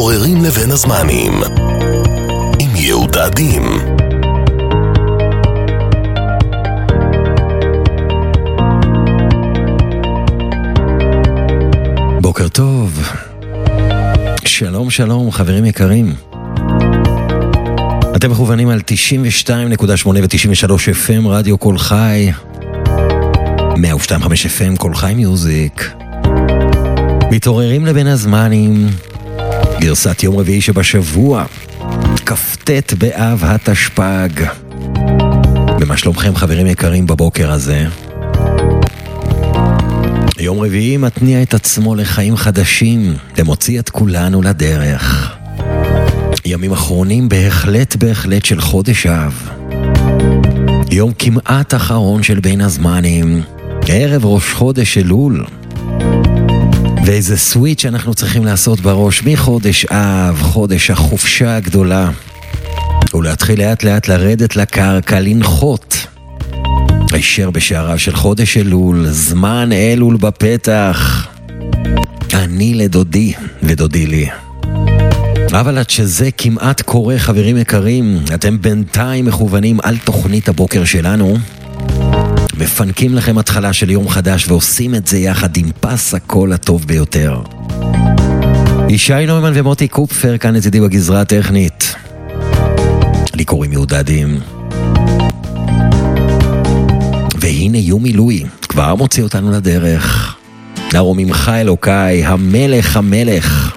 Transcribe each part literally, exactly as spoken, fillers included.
מתעוררים לבין הזמנים עם יהודה דין. בוקר טוב, שלום שלום חברים יקרים, אתם מכוונים על תשעים ושתיים נקודה שמונה ו-תשעים ושלוש אף אם רדיו קול חי, מאה ושתיים נקודה חמש אף אם קול חי מיוזיק. מתעוררים לבין הזמנים, גרסת יום רביעי שבשבוע, כ"ט באב התשפ"ג. במה שלומכם חברים יקרים בבוקר הזה? יום רביעי מתניע את עצמו לחיים חדשים ומוציא את כולנו לדרך. ימים אחרונים בהחלט בהחלט של חודש אב, יום כמעט אחרון של בין הזמנים, ערב ראש חודש אלול. ואיזה סוויץ' אנחנו צריכים לעשות בראש מחודש אב, חודש החופשה הגדולה, ולהתחיל לאט לאט לרדת לקרקע, לנחות הישר בשעריו של חודש אלול, זמן אלול בפתח. אני לדודי ודודי לי. אבל עד שזה כמעט קורה חברים יקרים, אתם בינתיים מכוונים על תוכנית הבוקר שלנו, מפנקים לכם התחלה של יום חדש ועושים את זה יחד עם פס הקול הטוב ביותר. ישי נוימן ומוטי קופפר כאן לצידי בגזרה הטכנית. לי קוראים יהודה דין. והנה יום מילוי כבר מוציא אותנו לדרך. נרוממך אלוקיי, המלך המלך.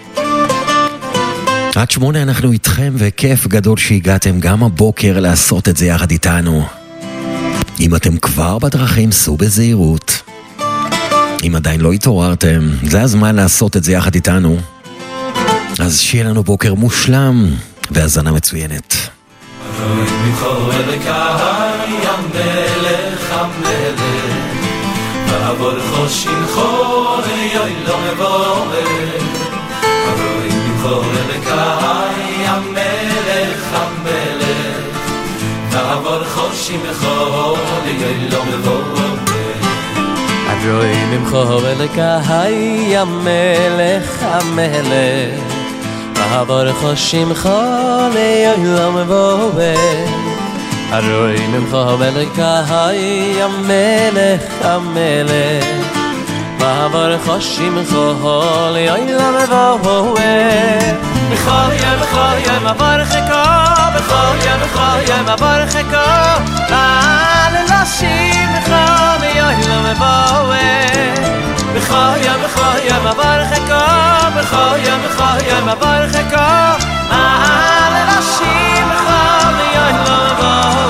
עד שמונה אנחנו איתכם, וכיף גדול שהגעתם גם הבוקר לעשות את זה יחד איתנו. אם אתם כבר בדרכים, סעו בזהירות. אם עדיין לא התעוררתם, זה הזמן לעשות את זה יחד איתנו. אז שיהיה לנו בוקר מושלם והזנה מצוינת. מתחור אלוקי המלך המלך, ועבור חושין חור יוי לא מבורר. הרואים מתחור אלוקי המלך המלך, ועבור חושין חור יוי לא מבורר. הרואים מתחור אלוקי המלך המלך, ועבור חושין חור יוי לא מבורר. הרואים ממך אלוקי המלך המלך, ועבור חושים חול יוי לא מבורר. בכל יום בכל יום אברכך, בכל יום בכל יום אברכך, על נשים חול יוי לא מבורר. בכל יום בכל יום אברכך, בכל יום בכל יום אברכך, על נשים חול יוי לא מבורר.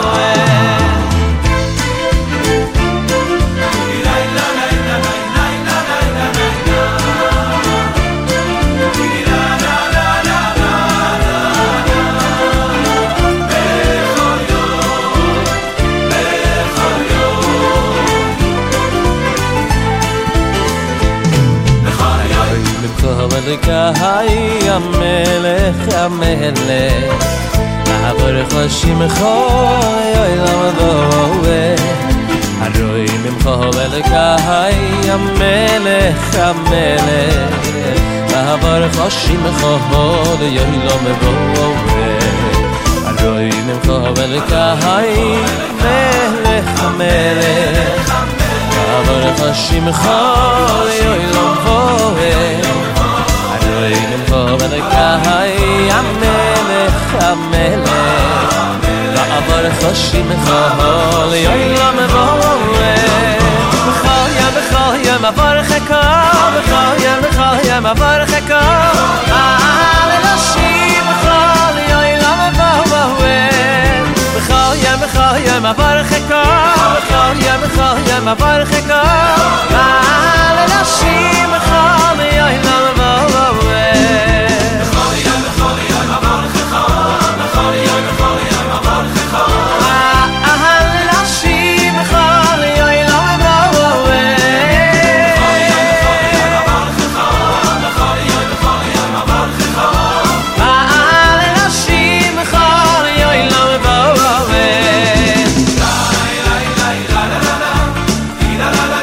אלוקי המלך המלך, ועבור חושים חול יוי לא מבורר. הרואים ממך אלוקי המלך המלך, ועבור חושים חול יוי לא מבורר. הרואים ממך אלוקי המלך המלך, ועבור חושים חול יוי לא מבורר. הרואים ממך אלוקי המלך המלך, ועבור חושים חול יוי לא מבורר. בכל יום בכל יום אברכך, בכל יום בכל יום אברכך, על נשים חול יוי לא מבורר. בכל יום בכל יום אברכך, בכל יום בכל יום אברכך, על נשים חול יוי לא מבורר. בכל יום בכל יום אברכך, בכל יום בכל יום אברכך, על נשים חול יוי לא מבורר. בכל יום בכל יום אברכך, בכל יום בכל יום אברכך, על נשים חול יוי לא מבורר. לה לה לה לה לה לה לה לה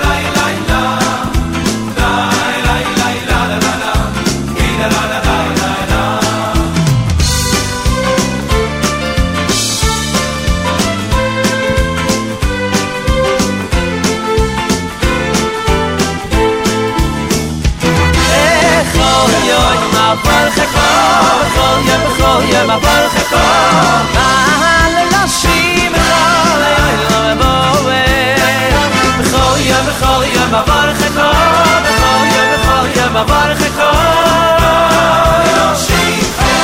אברכך בכל יום בכל יום אברכך לנשים בכל יום בואר בכל יום בכל יום אברכך בכל יום בכל יום אברכך לנשים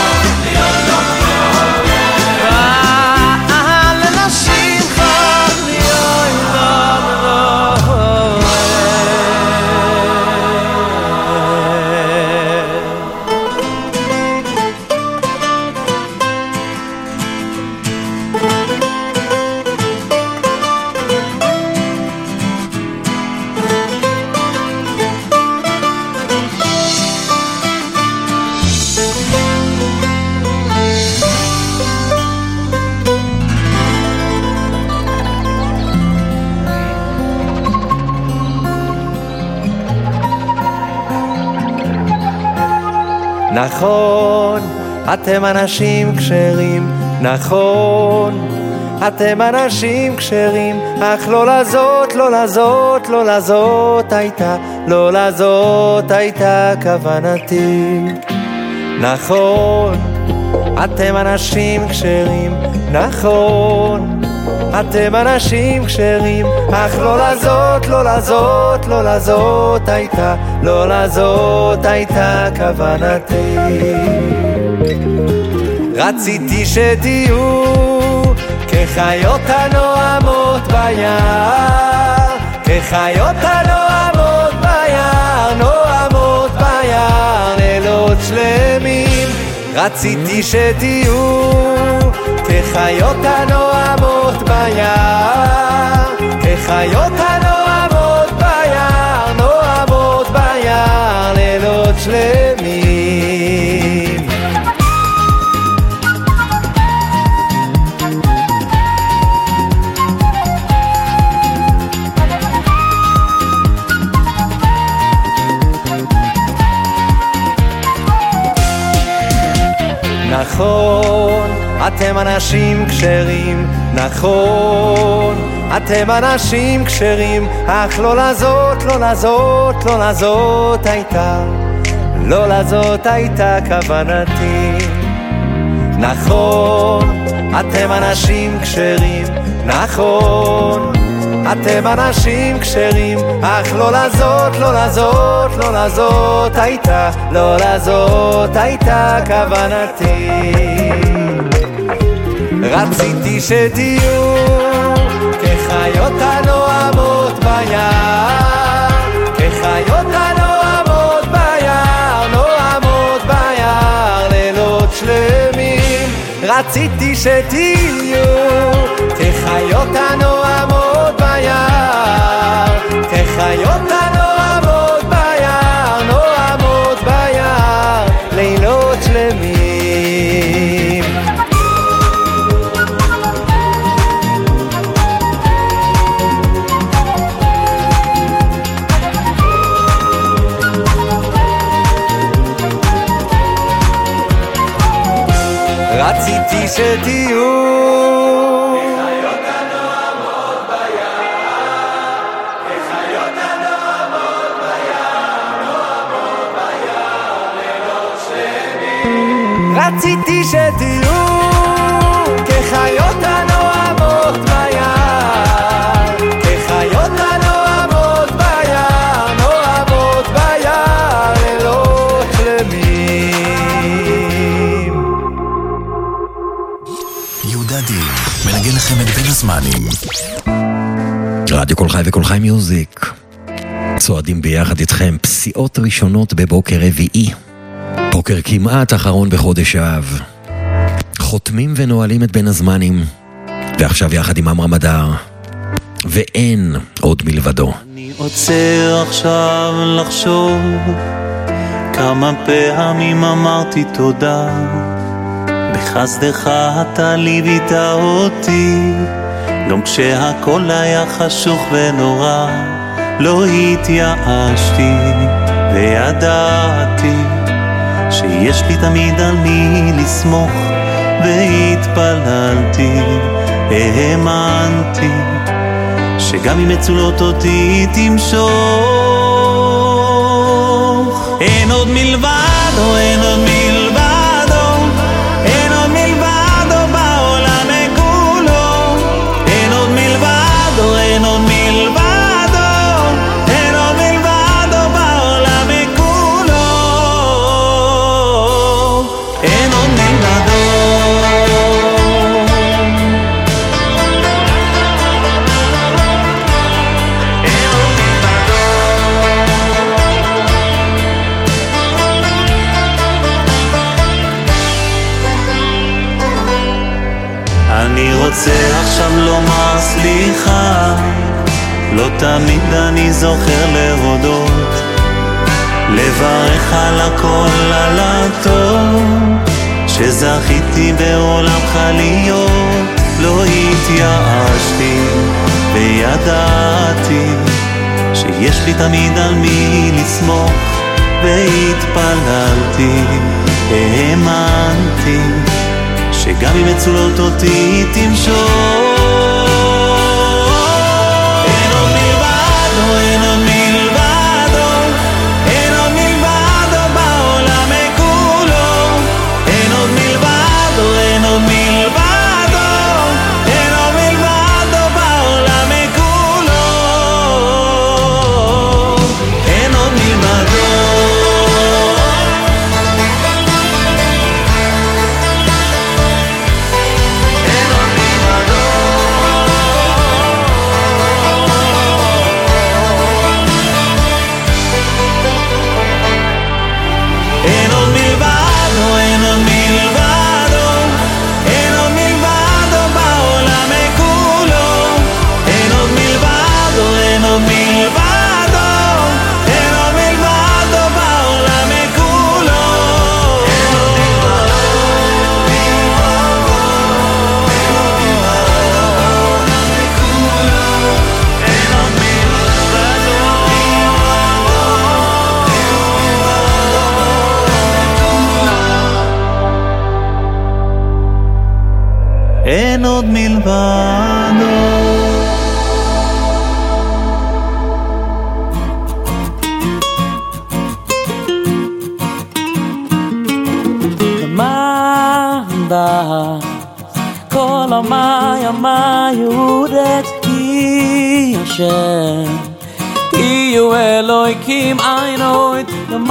נכון, אתם אנשים כשרים, נכון, אתם אנשים כשרים, אך לא לזאת, לא לזאת, לא לזאת הייתה, לא לזאת הייתה כוונתי. נכון, אתם אנשים כשרים, נכון, אתם אנשים כשרים, אך לא לזאת, לא לזאת, לא לזאת הייתה, לא לזאת הייתה כוונתי. רציתי שתהיו כחיות הנועמות ביער, כחיות הנועמות ביער, נועמות ביער לילות שלמים. רציתי שתהיו כחיות הנועמות ביער, כחיות הנועמות ביער, נועמות ביער לילות שלמים. נכון, אתם אנשים כשרים, נכון, אתם אנשים כשרים, אך לא לזאת, לא לזאת, לא לזאת הייתה, לא לזאת הייתה כוונתי. נכון, אתם אנשים כשרים, נכון, אתם אנשים כשרים, אך לא לזאת, לא לזאת, לא לזאת הייתה, לא לזאת הייתה כוונתי. רציתי שתהיו כחיות הנועמות ביער, כחיות הנועמות ביער, נועמות ביער לילות שלמים. רציתי שתהיו כחיות הנועמות ביער, כחיות הנועמות ביער, נועמות ביער לילות שלמים. רציתי שתהיו כחיות הנועמות ביער, כחיות הנועמות ביער, נועמות ביער לילות שלמים. רציתי שתהיו כחיות הנועמות ביער, כחיות הנועמות ביער, נועמות ביער לילות שלמים. יהודדי מנגן לכם את בין הזמנים. רדיו כל חי וכל חי מיוזיק, צועדים ביחד איתכם פסיעות ראשונות בבוקר רביעי, בוקר כמעט אחרון בחודש האב, חותמים ונועלים את בין הזמנים, ועכשיו יחד עם אמרה מדר, ואין עוד מלבדו. אני עוצר עכשיו לחשוב כמה פעמים אמרתי תודה, בחסדך אתה ליווית אותי, גם כשהכל היה חשוך ונורא. לא התייאשתי וידעתי שיש לי תמיד על מי לסמוך, והתפללתי, האמנתי שגם אם מצולות אותי תמשוך. אין עוד מלבד מלבדו, אין עוד מלבדו, אין עוד מלבדו בעולם כולו, אין עוד מלבדו, אין עוד מלבדו, אין עוד מלבדו בעולם כולו, אין עוד מלבדו. אני רוצה עכשיו לומר סליחה, לא תמיד אני זוכר להודות, לברך על הכל, על הטוב שזכיתי בעולמך להיות. לא התייאשתי וידעתי שיש לי תמיד על מי לסמוך, והתפללתי והאמנתי שגם אם מצולות אותי תמשוך. אין עוד מלבדו, אין עוד מלבדו, אין עוד מלבדו בעולם כולו, אין עוד מלבדו, אין עוד מלבדו, אין עוד מלבדו בעולם כולו, אין עוד מלבדו. אין עוד מלבדו. למדה כל המאיה מיודת כי השם יהיו אלוהיקים עינוית.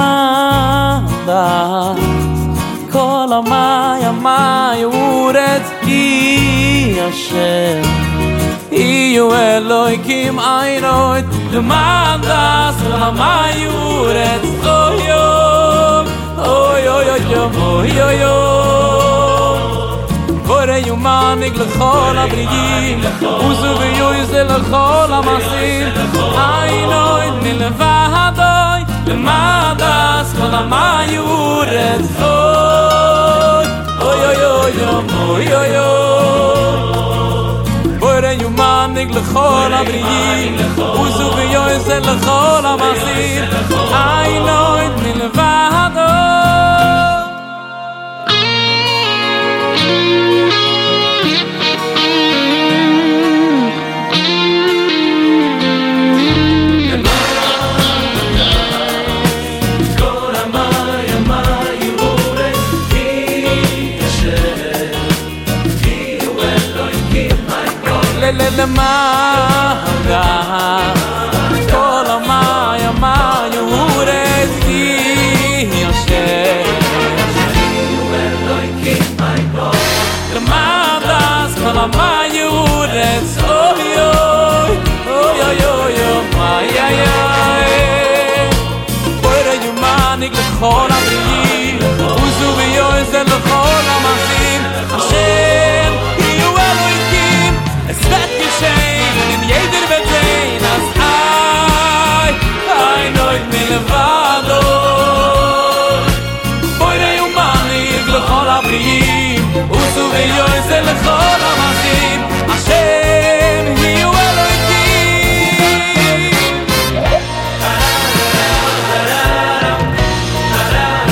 למדה כל המאיה מיודת כי השם יהיו אלוהיקים עינוית. למדה כל המיודת אוי אוי אוי אוי אוי אוי בורא יומניק לכל הבריאים וזו ויועזה לכל המעשים עינוית מלבדוי. למדה כל המיודת אוי אוי אוי אוי אוי בורא יומניק לכל הבריאים וזו ויועזה לכל המעשים עינוית מלבדוי. למדה כל המאיה מיודת כי השם יהיו אלוהיקים עינוית. למדה כל המיודת אוי אוי אוי אוי אוי אוי אוי בורא יומניק לכל הבריאים וזו ויועזה לכל המעשים השם יהיו אלוהיקים. Es wird geschehen in jeder wird sehen, als ein, ein Neut מלבדו. בורא יומניק לכל הבריאים וזו ויועזה לכל המעשים השם יהיו אלוהיקים.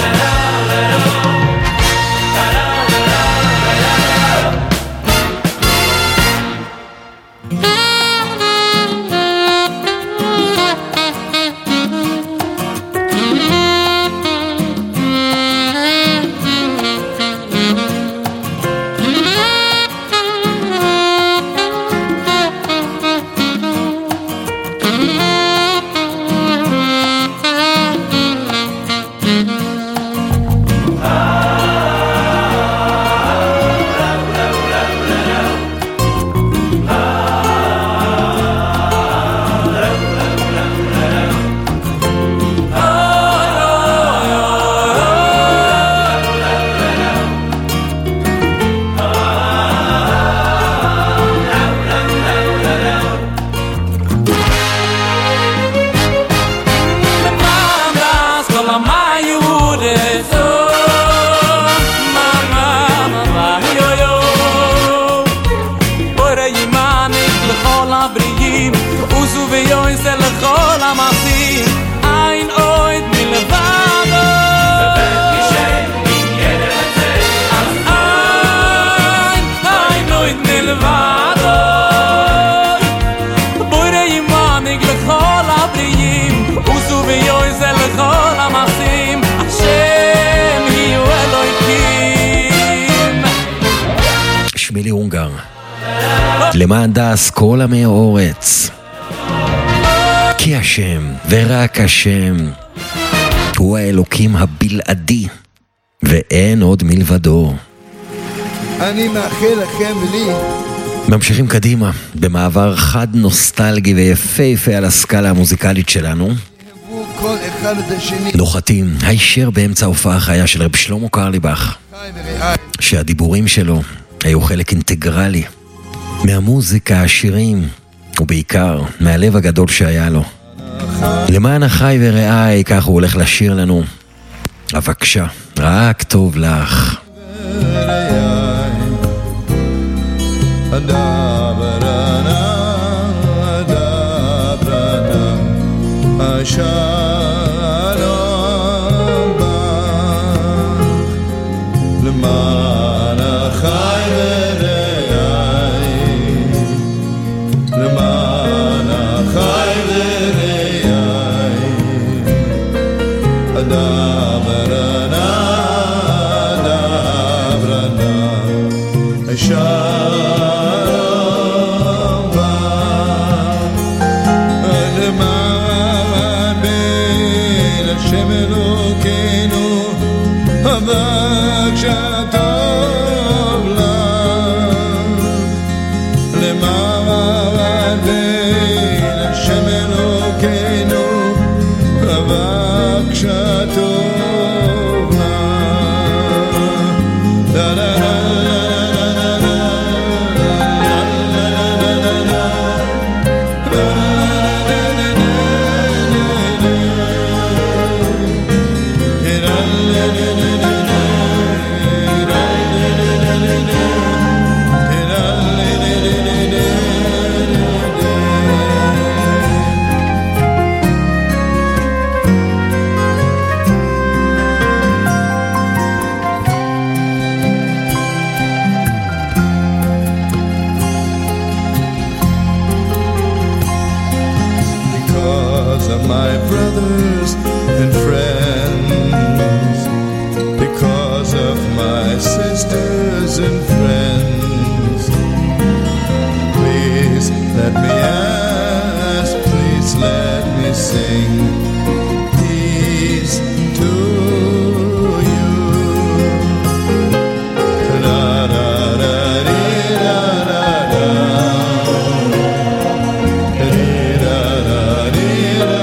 למען דס כל עמי האורץ. כי השם ורק השם הוא האלוקים הבלעדי, ואין עוד מלבדו. אני מאחל לכם ולי. ממשיכים קדימה במעבר חד נוסטלגי ויפהפה על הסקאלה המוזיקלית שלנו. כל אחד את השני. נוחתים הישר באמצע ההופעה חיה של רב שלמה קרליבך, שהדיבורים שלו היו חלק אינטגרלי מהמוזיקה, השירים, ובעיקר מהלב הגדול שהיה לו. למען החי ורעי, כך הוא הולך לשיר לנו. אבקשה, רק טוב לך. שלום בך למען החי ורעי, למען החי ורעי, אדברנה אדברנה שלום בך למען בין השם אלוקינו הבקשה טוב לך, למען בין השם אלוקינו הבקשה טוב לך. דה דה דה my brothers and friends, because of my sisters and friends, please let me ask, please let me sing peace to you. Da da da dee, da da da, dee da da dee da.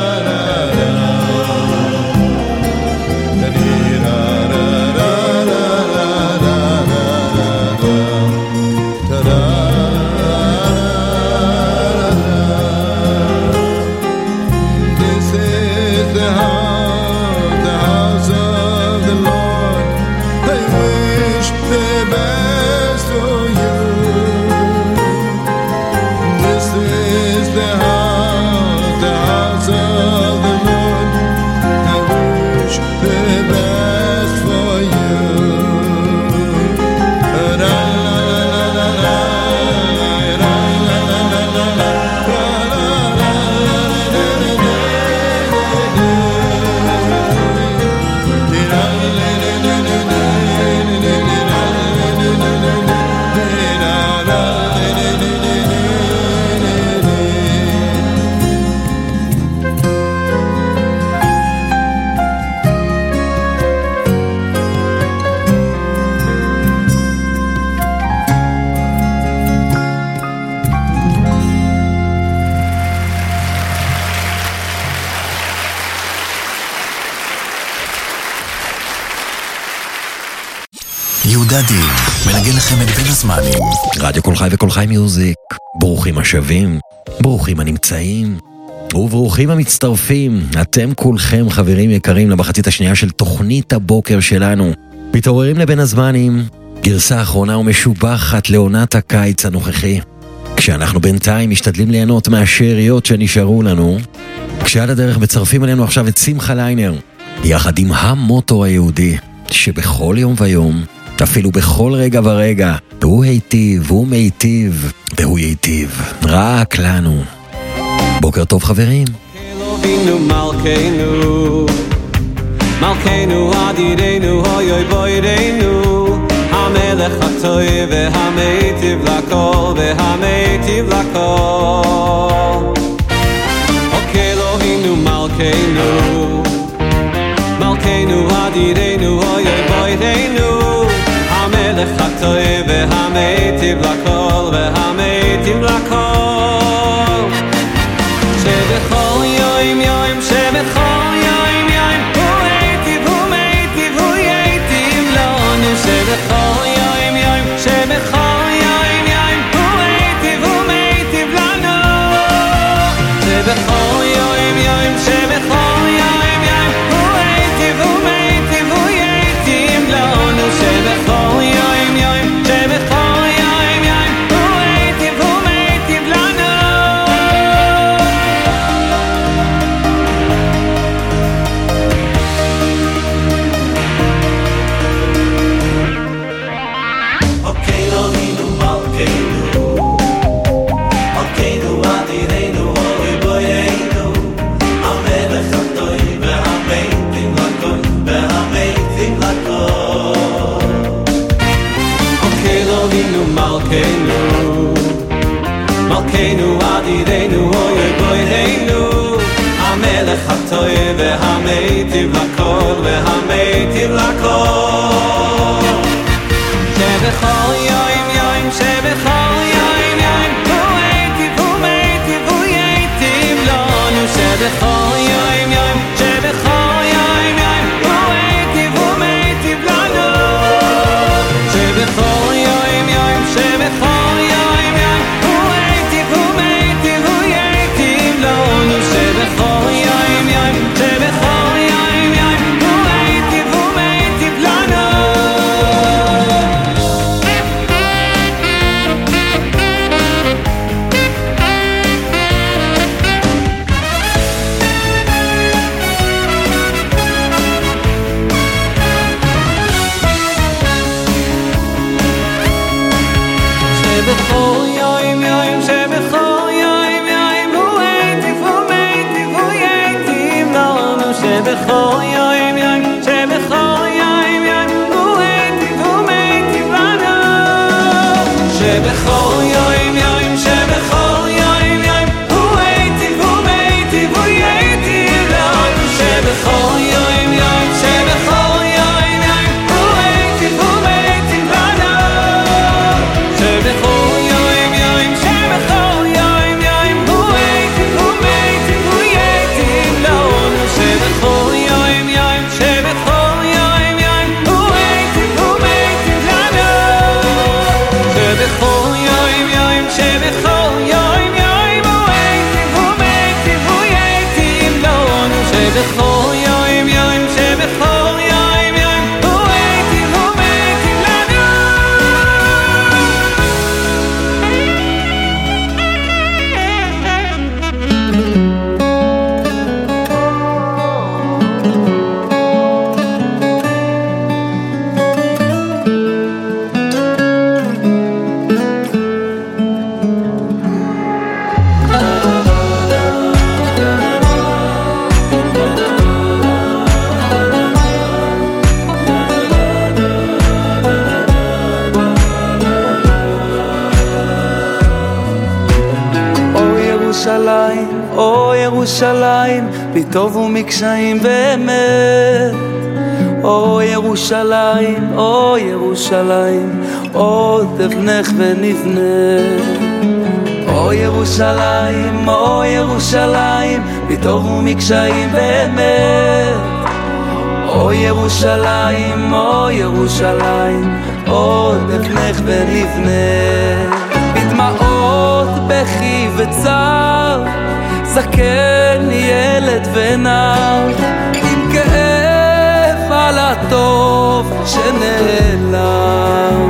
יהודדי, מנגן לכם את בין הזמנים. רדיו כל חי וכל חי מיוזיק. ברוכים השבים, ברוכים הנמצאים, וברוכים המצטרפים. אתם כולכם חברים יקרים למחצית השנייה של תוכנית הבוקר שלנו. מתעוררים לבין הזמנים, גרסה אחרונה ומשובחת לעונת הקיץ הנוכחי. כשאנחנו בינתיים משתדלים ליהנות מהשאריות שנשארו לנו, כשעל הדרך מצרפים אלינו עכשיו את שמחה ליינר, יחד עם המוטו היהודי, שבכל יום ויום, אפילו בכל רגע ורגע, הוא היטיב, הוא מיטיב, והוא ייטיב, רק לנו. בוקר טוב חברים. אלוהינו מלכנו, מלכנו אדירנו, הוי אוי בוירנו, המלך הטוב והמיטיב לכל והמיטיב לכל אוקיי אלוהינו מלכנו מלכנו אדירנו אוי בויתנו המלך הטוב והמיטיב לכל והמיטיב לכל שבכל יום יום שבכל יום יום הוא היטיב הוא מיטיב הוא ייטיב לנו שבכל יום יום שבכל יום יום הוא היטיב הוא מיטיב לנו שבכל יום יום שבכל יום יום הוא היטיב הוא מיטיב הוא ייטיב לנו שבכל יום יום שבכל יום יום הוא היטיב הוא מיטיב לנו אוקיי אלוהינו מלכנו מלכנו אדירנו אוי בויתנו המלך הטוב והמיטיב לכל והמיטיב לכל אוקיי אלוהינו מלכנו מלכנו אדירנו אוי בויתנו המלך הטוב והמיטיב לכל והמיטיב לכל שבכל יום יום שבכל יום יום הוא היטיב הוא מיטיב הוא ייטיב לנו שבכל יום יום שבכל יום יום הוא היטיב הוא מיטיב לנו שבכל יום יום שבכל יום יום הוא היטיב הוא מיטיב הוא ייטיב לנו שבכל יום יום שבכל יום יום הוא היטיב הוא מיטיב לנו שבכל יום יום שבכל יום יום הוא היטיב הוא מיטיב הוא ייטיב לנו שבכל יום יום שבכל יום יום הוא היטיב הוא מיטיב לנו שבכל יום יום שבכל יום יום הוא היטיב הוא מיטיב הוא ייטיב לנו שבכל יום יום שבכל יום יום הוא היטיב הוא מיטיב לנו שבכל יום יום שבכל יום יום הוא היטיב הוא מיטיב הוא ייטיב לנו שבכל יום יום שבכל יום יום הוא היטיב הוא מיטיב לנו שבכל יום יום שבכל יום יום הוא היטיב הוא מיטיב הוא ייטיב לנו שבכל יום יום שבכל יום יום הוא היטיב הוא מיטיב לנו או ירושלים, או ירושלים, מטוב ומקשיים באמת. או ירושלים, או ירושלים, עוד אבנך ונבנה. או ירושלים, או ירושלים, מטוב ומקשיים באמת. או ירושלים, או ירושלים, עוד אבנך ונבנה. בדמעות בכי וצער, זקן ילד ונער, עם כאב על הטוב שנעלם.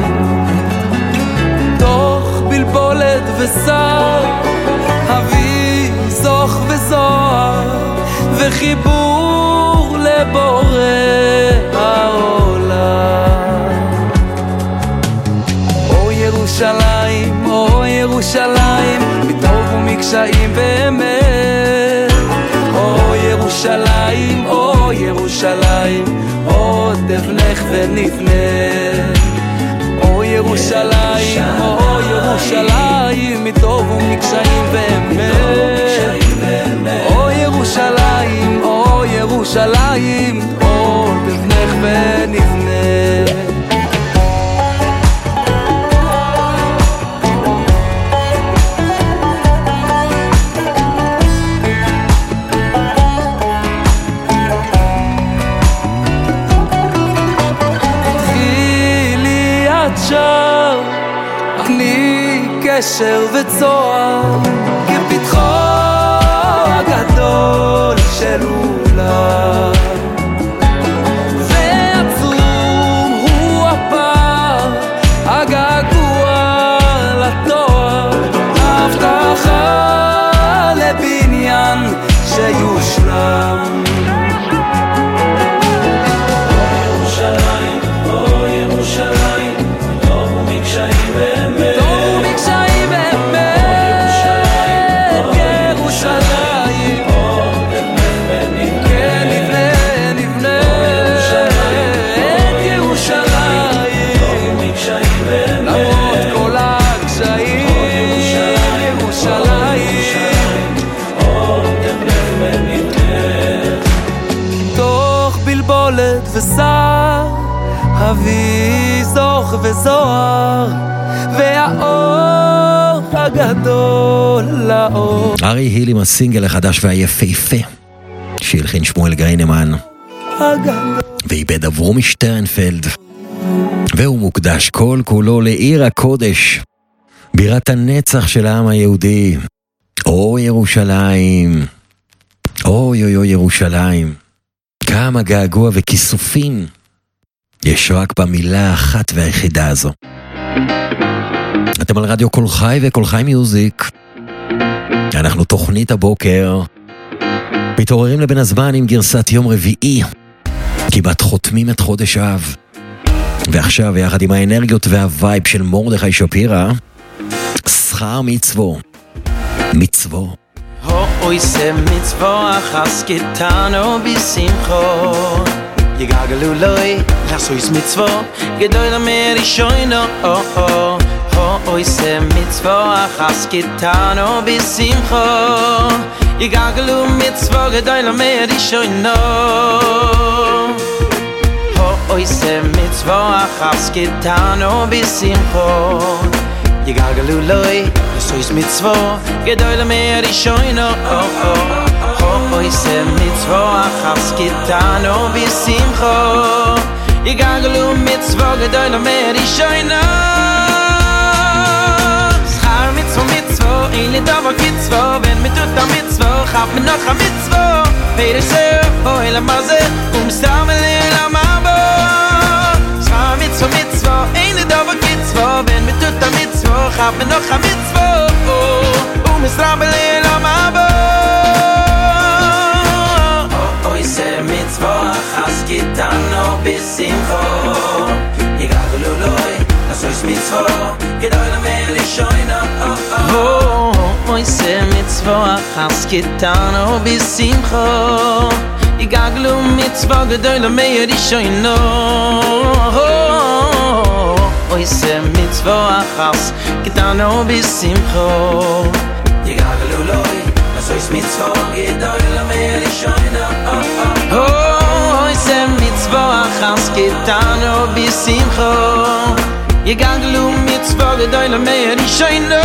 תוך בלבולת ושר, הביא זוך וזוהר, וחיבור לבורא העולם. או ירושלים, או ירושלים, מטוב ומקשיים באמת. או ירושלים, או ירושלים, עוד אבנך ונבנה. ירושלים, או ירושלים, מטוב ומקשיים באמת. או ירושלים, או ירושלים, או תבנך ונבנה. אני קשר וצוהר כפתחו הגדול של אולם, ועצום הוא הפער הגעגוע לתואר, הבטחה לבניין שיושלם. ירושלים, או ירושלים, טוב ומקשיים באמת, טוב ומקשיים באמת, ירושלים, כן נבנה, נבנה את ירושלים, למרות כל הקשיים, ירושלים, תוך בלבולת ושר, אבי זוך וזוהר, והאור הגדול לאור. ארי היל עם הסינגל החדש והיפהפה שהלחין שמואל גריינמן ואיבד אברום שטרנפלד, והוא מוקדש כל כולו לעיר הקודש, בירת הנצח של העם היהודי. או ירושלים, אוי אוי אוי ירושלים, כמה געגוע וכיסופים יש רק במילה האחת והיחידה הזו. אתם על רדיו כל חי וכל חי מיוזיק. אנחנו תוכנית הבוקר מתעוררים לבין הזמן עם גרסת יום רביעי, כמעט חותמים את חודש אב. ועכשיו יחד עם האנרגיות והווייב של מרדכי שפירא, שכר מצוו מצוו אוי זה מצוו החסקתנו בשמחו, יגגלו לוי לעשויס מצוו גדול מראשונו. אוי זה מצוו החסקתנו בשמחו, יגגלו מצוו גדול מראשונו. אוי זה מצוו החסקתנו בשמחו, יגגלו לוי לעשויס מצוו גדול מראשונו. אוי זה מצוו החסקתנו בשמחו, יגגלו מצוו גדול מראשונו. שכר מצוו מצוו אין לי דבר קצוו, ואין מתות המצוו חב מנוח המצוו, פרסר אוי למזה ומסתם אלילה מבו. שכר מצוו מצוו אין לי דבר קצוו, ואין מתות המצוו חב מנוח המצוו ומסתם אלילה מבו. אוי זה מצוו החסקתנו בשמחו, יגגלו לוי לעשויס מצוו גדול מראשונו. אוי זה מצוו החסקתנו בשמחו, יגגלו מצוו גדול מראשונו. אוי זה מצוו החסקתנו בשמחו, יגגלו לוי לעשויס מצוו גדול מראשונו. אוי זה מצוו החסקתנו בשמחו, יגגלו מצוו גדול מראשונו.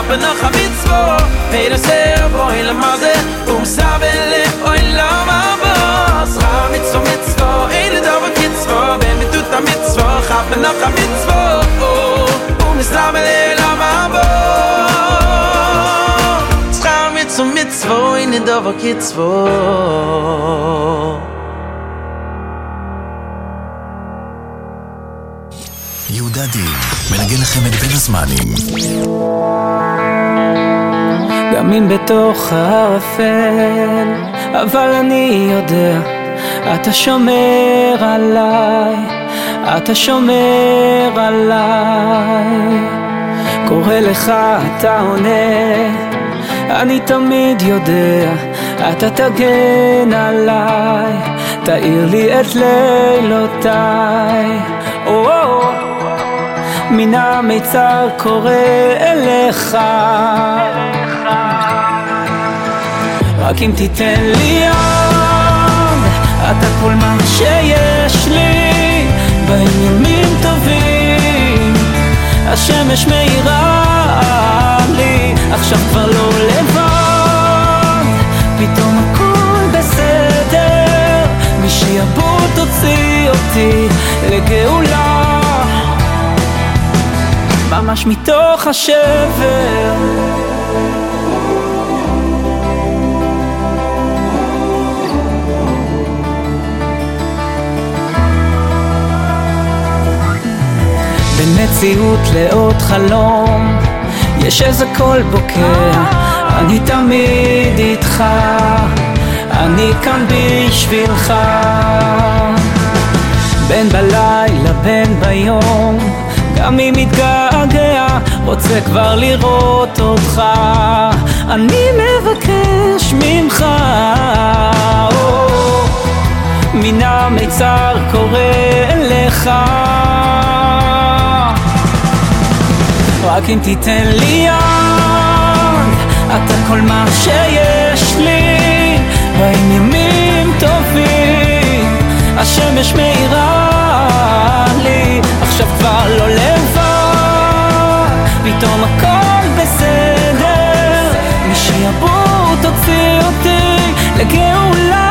hab noch a mitzvah Peter sehr boy la maze um sabele oi la mabos hab mit so mitzvah ele da va mitzvah wenn mit tut a mitzvah hab noch a mitzvah um sabele la mabos hab mit so mitzvah ele da va mitzvah יהודה דין, מנגן לכם את בין הזמנים. גם אם בתוך הערפל, אבל אני יודע, אתה שומר עליי, אתה שומר עליי. קורא לך, אתה עונה, אני תמיד יודע, אתה תגן עליי, תאיר לי את לילותיי. או מן המיצר קורא אליך רק אם תיתן לי יד אתה כל מה שיש לי בימים טובים השמש מאירה לי עכשיו כבר לא לבד פתאום הכל בסדר משעבוד תוציא אותי לגאולה ממש מתוך השבר בין מציאות לעוד חלום יש איזה קול בוקר אני תמיד איתך אני כאן בשבילך בין בלילה בין ביום גם אם מתגעגע רוצה כבר לראות אותך אני מבקש ממך מן המיצר קורא אליך רק אם תיתן לי יד אתה כל מה שיש לי באים ימים טובים השמש מאירה לי עכשיו כבר לא לבד פתאום הכל בסדר משעבוד תוציא אותי לגאולה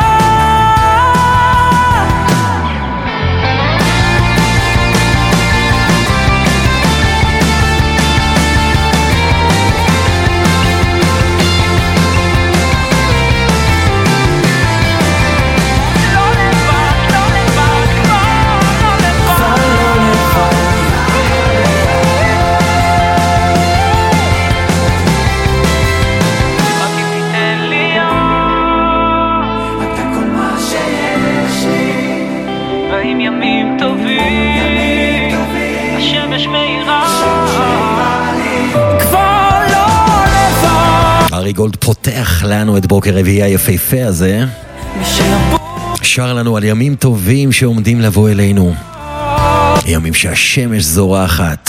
ארי גולד פותח לנו את בוקר רביעי היפהפה הזה שר לנו על ימים טובים שעומדים לבוא אלינו ימים שהשמש זורחת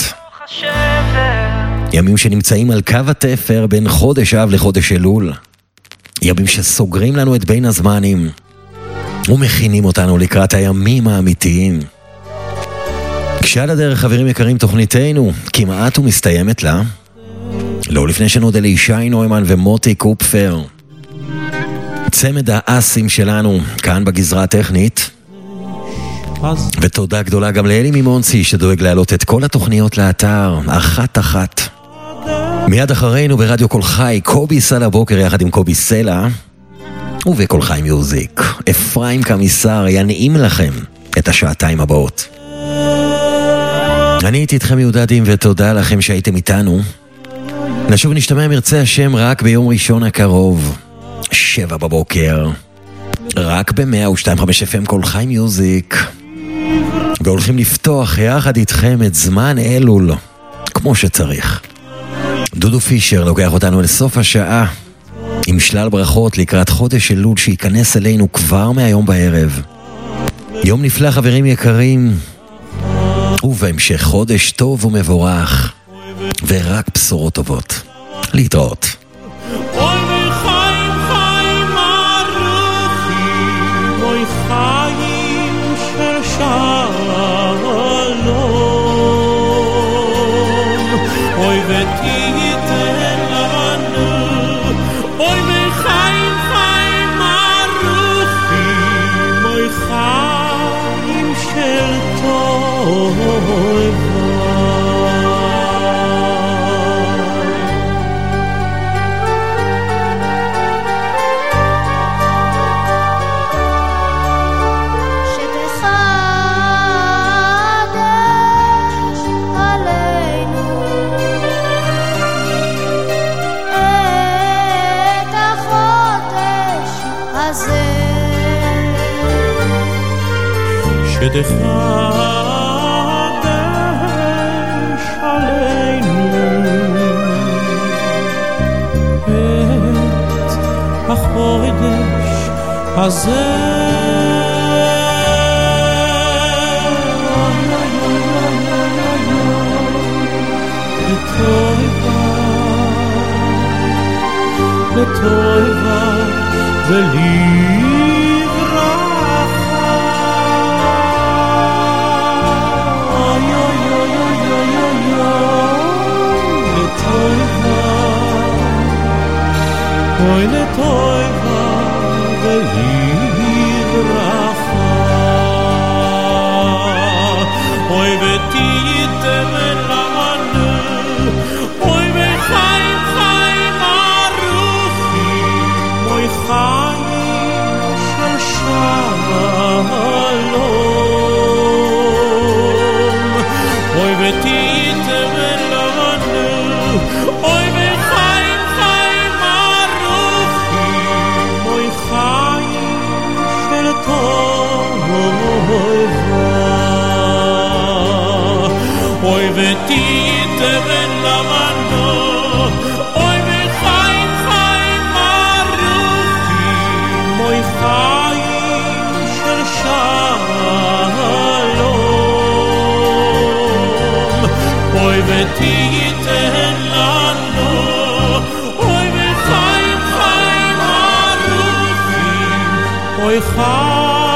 ימים שנמצאים על קו התפר בין חודש אב לחודש אלול ימים שסוגרים לנו את בין הזמנים ומכינים אותנו לקראת הימים האמיתיים כשעל הדרך חברים יקרים תוכניתנו כמעט ומסתיימת לה לא לפני שנודה לישי נוימן ומוטי קופפר צמד האסים שלנו כאן בגזרה הטכנית ותודה גדולה גם לאלי מימונסי שדואג להעלות את כל התוכניות לאתר אחת אחת מיד אחרינו ברדיו כל חי קובי סלע בוקר יחד עם קובי סלע ובכל חי מיוזיק אפרים קמיסר ינעים לכם את השעתיים הבאות אני הייתי איתכם יהודה דין ותודה לכם שהייתם איתנו נשוב נשתמע מרצה השם רק ביום ראשון הקרוב שבע בבוקר רק ב-מאה ושתיים נקודה חמש אף אם כל חי מיוזיק והולכים לפתוח יחד איתכם את זמן אלול כמו שצריך דודו פישר לוקח אותנו לסוף השעה עם שלל ברכות לקראת חודש אלול שייכנס אלינו כבר מהיום בערב יום נפלא חברים יקרים ובהמשך חודש טוב ומבורך ורק בשורות טובות להתראות אוי חיים חיים ערכים אוי חיים של שלום אוי ותיתן שתחדש עלינו את החודש הזה. לטובה ולברכה, אוי אוי אוי אוי אוי אוי, לטובה, אוי לטובה ולברכה, אוי ותיתם לנו, אוי וחיים חיים חיים של שלום, אוי ותיתם לנו, אוי וחיים חיים ארוכים, אוי חיים של טובה, אוי ותיתם לנו, אוי וחיים חיים אוי חיים של שלום, אוי ותיתן לנו, אוי וחיים חיים ארוכים, אוי חיים